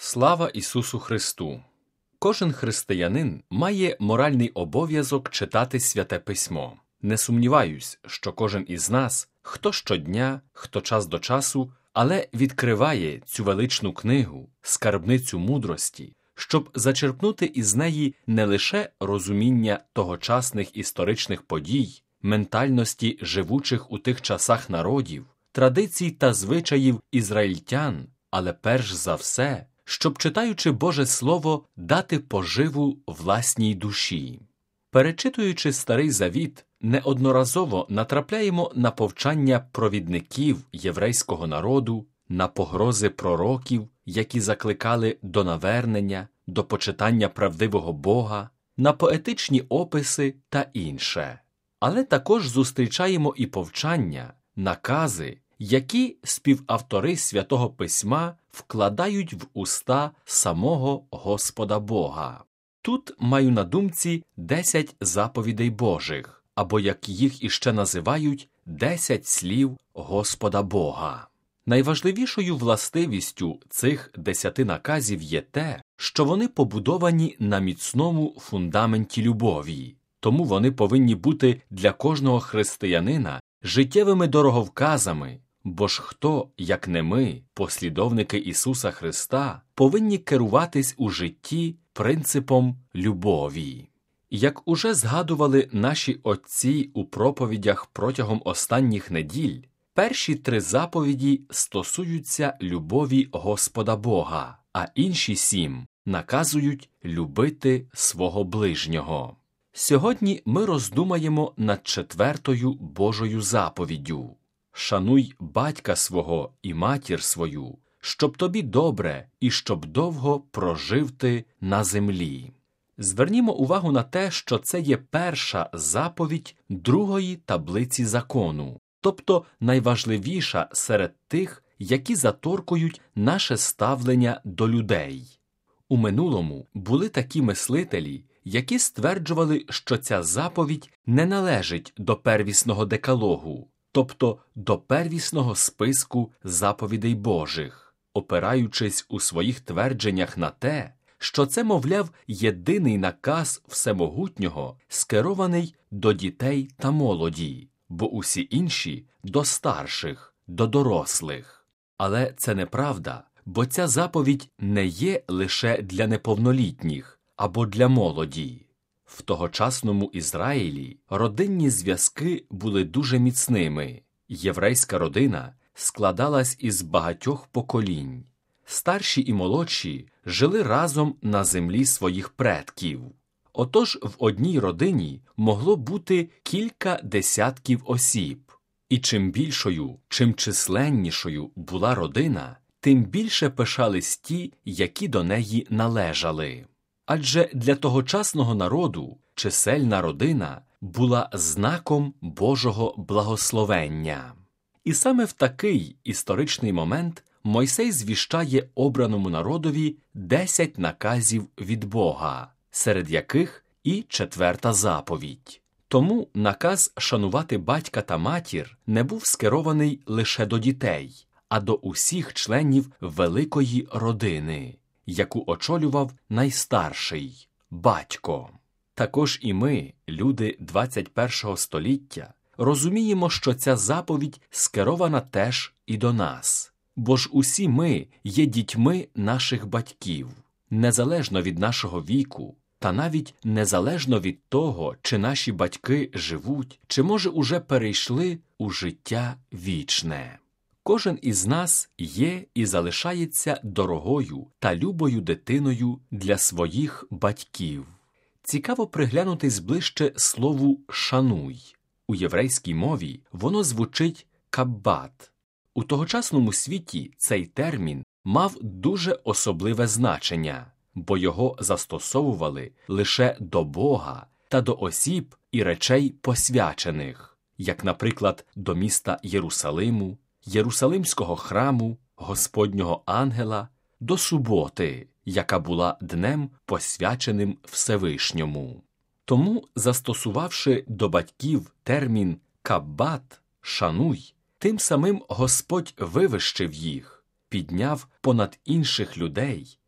Слава Ісусу Христу! Кожен християнин має моральний обов'язок читати Святе Письмо. Не сумніваюсь, що кожен із нас, хто щодня, хто час до часу, але відкриває цю величну книгу, скарбницю мудрості, щоб зачерпнути із неї не лише розуміння тогочасних історичних подій, ментальності живучих у тих часах народів, традицій та звичаїв ізраїльтян, але перш за все, щоб, читаючи Боже Слово, дати поживу власній душі. Перечитуючи Старий Завіт, неодноразово натрапляємо на повчання провідників єврейського народу, на погрози пророків, які закликали до навернення, до почитання правдивого Бога, на поетичні описи та інше. Але також зустрічаємо і повчання, накази, які співавтори Святого Письма вкладають в уста самого Господа Бога. Тут маю на думці 10 заповідей Божих, або, як їх іще називають, 10 слів Господа Бога. Найважливішою властивістю цих 10 наказів є те, що вони побудовані на міцному фундаменті любові. Тому вони повинні бути для кожного християнина життєвими дороговказами, бо ж хто, як не ми, послідовники Ісуса Христа, повинні керуватись у житті принципом любові. Як уже згадували наші отці у проповідях протягом останніх неділь, перші 3 заповіді стосуються любові Господа Бога, а інші 7 наказують любити свого ближнього. Сьогодні ми роздумаємо над 4-ю Божою заповіддю. «Шануй батька свого і матір свою, щоб тобі добре і щоб довго прожив ти на землі». Звернімо увагу на те, що це є перша заповідь другої таблиці закону, тобто найважливіша серед тих, які заторкують наше ставлення до людей. У минулому були такі мислителі, які стверджували, що ця заповідь не належить до первісного декалогу, тобто до первісного списку заповідей Божих, опираючись у своїх твердженнях на те, що це, мовляв, єдиний наказ Всемогутнього, скерований до дітей та молоді, бо усі інші – до старших, до дорослих. Але це неправда, бо ця заповідь не є лише для неповнолітніх або для молоді. В тогочасному Ізраїлі родинні зв'язки були дуже міцними. Єврейська родина складалась із багатьох поколінь. Старші і молодші жили разом на землі своїх предків. Отож в одній родині могло бути кілька десятків осіб. І чим більшою, чим численнішою була родина, тим більше пишались ті, які до неї належали. Адже для тогочасного народу чисельна родина була знаком Божого благословення. І саме в такий історичний момент Мойсей звіщає обраному народові 10 наказів від Бога, серед яких і 4-та заповідь. Тому наказ шанувати батька та матір не був скерований лише до дітей, а до усіх членів великої родини, яку очолював найстарший – батько. Також і ми, люди 21-го століття, розуміємо, що ця заповідь скерована теж і до нас. Бо ж усі ми є дітьми наших батьків, незалежно від нашого віку, та навіть незалежно від того, чи наші батьки живуть, чи, може, уже перейшли у життя вічне. Кожен із нас є і залишається дорогою та любою дитиною для своїх батьків. Цікаво приглянутись ближче слову «шануй». У єврейській мові воно звучить «каббат». У тогочасному світі цей термін мав дуже особливе значення, бо його застосовували лише до Бога та до осіб і речей посвячених, як, наприклад, до міста Єрусалиму, Єрусалимського храму, Господнього ангела, до суботи, яка була днем, посвяченим Всевишньому. Тому, застосувавши до батьків термін «каббат» – «шануй», тим самим Господь вивищив їх, підняв понад інших людей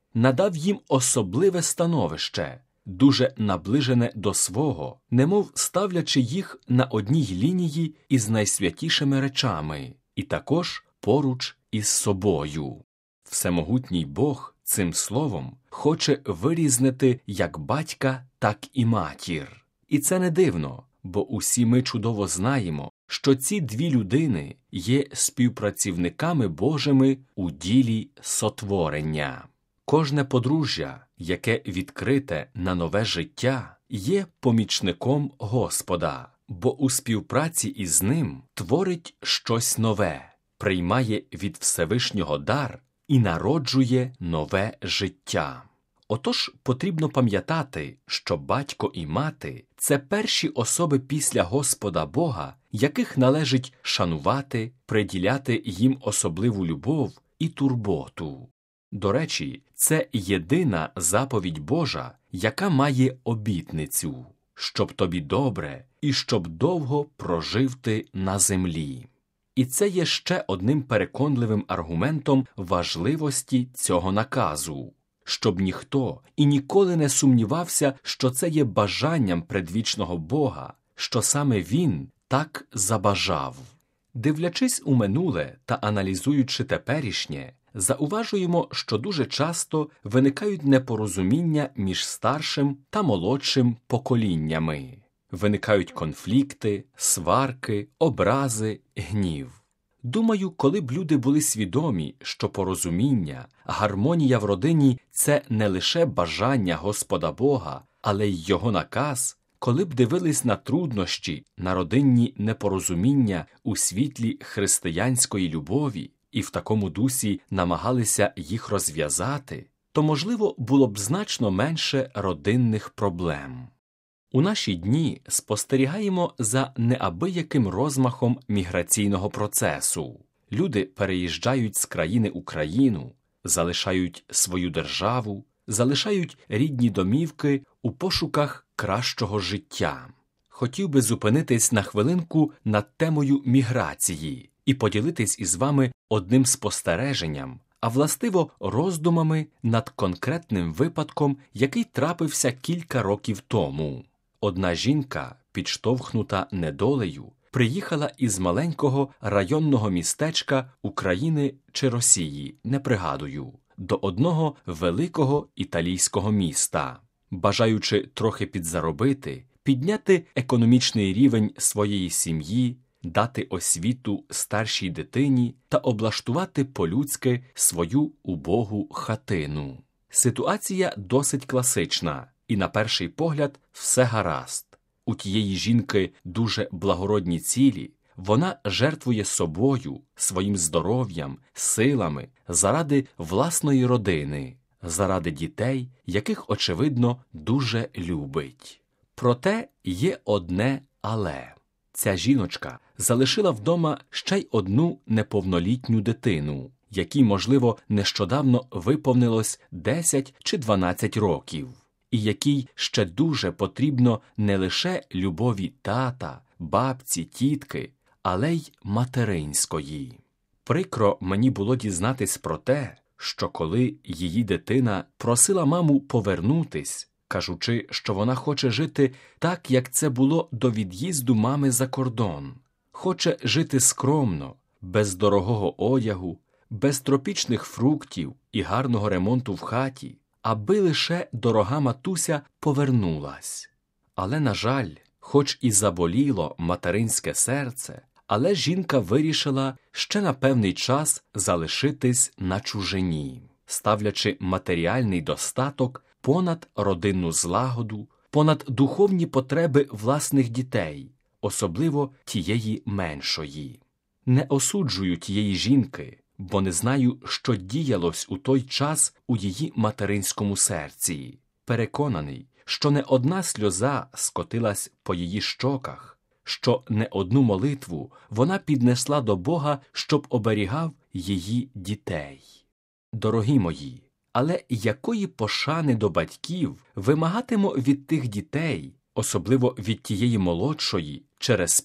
надав їм особливе становище, дуже наближене до свого, немов ставлячи їх на одній лінії із найсвятішими речами, і також поруч із собою. Всемогутній Бог цим словом хоче вирізнити як батька, так і матір. І це не дивно, бо усі ми чудово знаємо, що ці дві людини є співпрацівниками Божими у ділі сотворення. Кожне подружжя, яке відкрите на нове життя, є помічником Господа, бо у співпраці із ним творить щось нове, приймає від Всевишнього дар і народжує нове життя. Отож потрібно пам'ятати, що батько і мати – це перші особи після Господа Бога, яких належить шанувати, приділяти їм особливу любов і турботу. До речі, це єдина заповідь Божа, яка має обітницю – щоб тобі добре і щоб довго прожив ти на землі. І це є ще одним переконливим аргументом важливості цього наказу, щоб ніхто і ніколи не сумнівався, що це є бажанням предвічного Бога, що саме Він так забажав. Дивлячись у минуле та аналізуючи теперішнє, зауважуємо, що дуже часто виникають непорозуміння між старшим та молодшим поколіннями. Виникають конфлікти, сварки, образи, гнів. Думаю, коли б люди були свідомі, що порозуміння, гармонія в родині – це не лише бажання Господа Бога, але й Його наказ, коли б дивились на труднощі, на родинні непорозуміння у світлі християнської любові і в такому дусі намагалися їх розв'язати, то, можливо, було б значно менше родинних проблем. У наші дні спостерігаємо за неабияким розмахом міграційного процесу. Люди переїжджають з країни у країну, залишають свою державу, залишають рідні домівки у пошуках кращого життя. Хотів би зупинитись на хвилинку над темою міграції і поділитись із вами одним спостереженням, а властиво роздумами над конкретним випадком, який трапився кілька років тому. Одна жінка, підштовхнута недолею, приїхала із маленького районного містечка України чи Росії, не пригадую, до одного великого італійського міста, бажаючи трохи підзаробити, підняти економічний рівень своєї сім'ї, дати освіту старшій дитині та облаштувати по-людськи свою убогу хатину. Ситуація досить класична. І на перший погляд все гаразд. У тієї жінки дуже благородні цілі, вона жертвує собою, своїм здоров'ям, силами заради власної родини, заради дітей, яких, очевидно, дуже любить. Проте є одне «але». Ця жіночка залишила вдома ще й одну неповнолітню дитину, якій, можливо, нещодавно виповнилось 10 чи 12 років. І якій ще дуже потрібно не лише любові тата, бабці, тітки, але й материнської. Прикро мені було дізнатись про те, що коли її дитина просила маму повернутись, кажучи, що вона хоче жити так, як це було до від'їзду мами за кордон, хоче жити скромно, без дорогого одягу, без тропічних фруктів і гарного ремонту в хаті, аби лише дорога матуся повернулась. Але, на жаль, хоч і заболіло материнське серце, але жінка вирішила ще на певний час залишитись на чужині, ставлячи матеріальний достаток понад родинну злагоду, понад духовні потреби власних дітей, особливо тієї меншої. Не осуджую тієї жінки, бо не знаю, що діялось у той час у її материнському серці. Переконаний, що не одна сльоза скотилась по її щоках, що не одну молитву вона піднесла до Бога, щоб оберігав її дітей. Дорогі мої, але якої пошани до батьків вимагатимо від тих дітей, особливо від тієї молодшої, через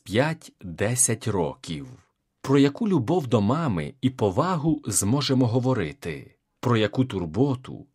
5-10 років? Про яку любов до мами і повагу зможемо говорити? Про яку турботу,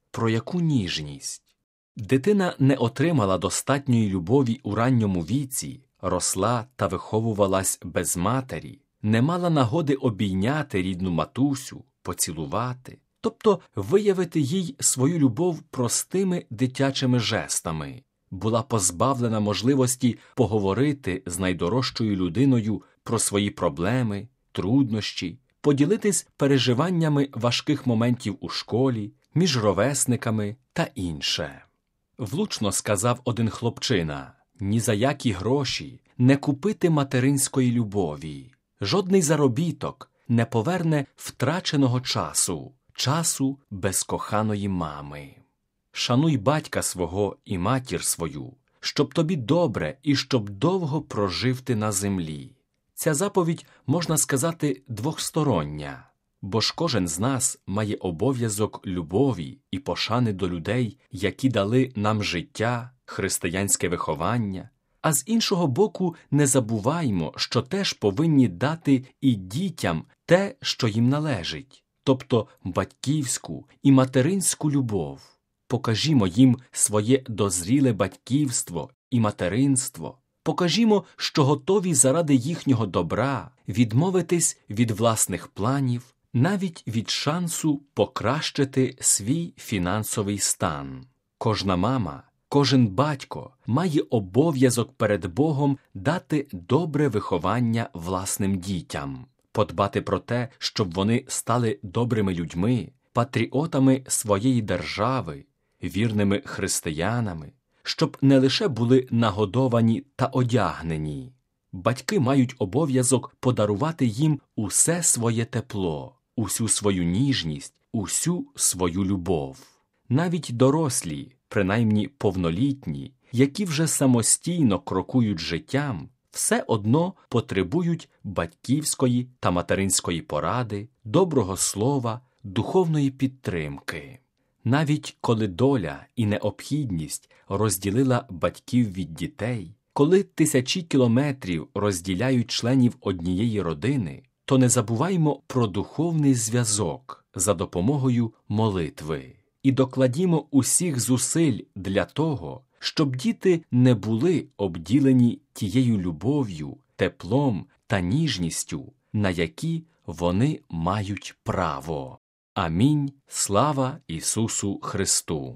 Про яку ніжність? Дитина не отримала достатньої любові у ранньому віці, росла та виховувалась без матері, не мала нагоди обійняти рідну матусю, поцілувати, тобто виявити їй свою любов простими дитячими жестами, була позбавлена можливості поговорити з найдорожчою людиною про свої проблеми, труднощі, поділитись переживаннями важких моментів у школі, між ровесниками та інше. Влучно сказав один хлопчина: «Ні за які гроші не купити материнської любові. Жодний заробіток не поверне втраченого часу, часу без коханої мами». Шануй батька свого і матір свою, щоб тобі добре і щоб довго прожив ти на землі. Ця заповідь, можна сказати, двостороння, бо ж кожен з нас має обов'язок любові і пошани до людей, які дали нам життя, християнське виховання, а з іншого боку не забуваймо, що теж повинні дати і дітям те, що їм належить, тобто батьківську і материнську любов. Покажімо їм своє дозріле батьківство і материнство. Покажімо, що готові заради їхнього добра відмовитись від власних планів, навіть від шансу покращити свій фінансовий стан. Кожна мама, кожен батько має обов'язок перед Богом дати добре виховання власним дітям, подбати про те, щоб вони стали добрими людьми, патріотами своєї держави, вірними християнами, щоб не лише були нагодовані та одягнені. Батьки мають обов'язок подарувати їм усе своє тепло, усю свою ніжність, усю свою любов. Навіть дорослі, принаймні повнолітні, які вже самостійно крокують життям, все одно потребують батьківської та материнської поради, доброго слова, духовної підтримки. Навіть коли доля і необхідність розділила батьків від дітей, коли тисячі кілометрів розділяють членів однієї родини, то не забуваймо про духовний зв'язок за допомогою молитви і докладімо усіх зусиль для того, щоб діти не були обділені тією любов'ю, теплом та ніжністю, на які вони мають право. Амінь. Слава Ісусу Христу!